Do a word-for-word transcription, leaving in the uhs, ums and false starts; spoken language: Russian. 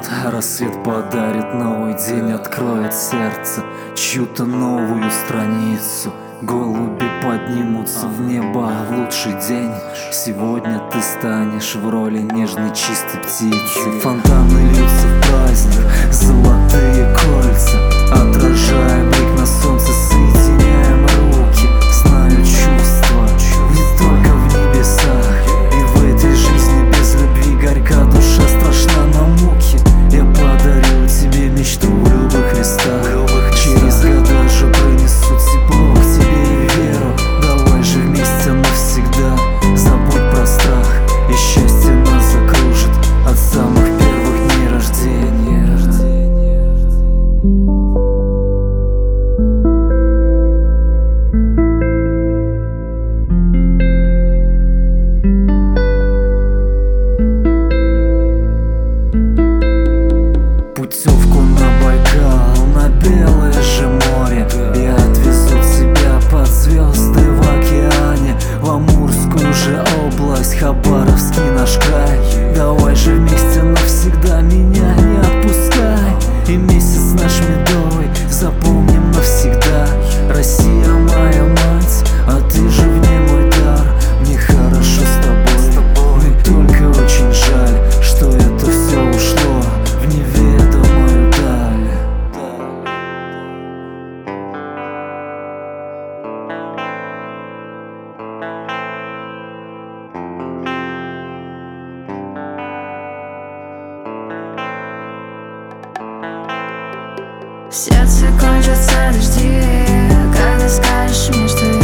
закат, рассвет подарит новый день, откроет сердце чью-то новую страницу. Голуби поднимутся в небо в лучший день. Сегодня ты станешь в роли нежной чистой птицы. Фонтаны льются в праздник, золотые кольца, отражая блик на солнце, соединяем руки. Знаю чувства не только в небесах, и в этой жизни без любви горька душа, страшна на муки. Я подарю тебе мечту в любых местах, через года же принесут тепло к тебе и веру. Давай же вместе навсегда, забудь про страх, и счастье нас закружит от самых первых дней рождения. Путевку на Байкал, на белое же море, я отвезу тебя под звезды в океане, в Амурскую же область, Хабаровский наш край. Давай же вместе навсегда, меня не отпускай. И месяц наш медовый запомним навсегда. Россия моя мать, а ты же в ней мой дар. Мне хорошо с тобой, мне только очень жаль, что это все ушло в неведомую даль. В сердце кончатся дожди, когда скажешь мне, что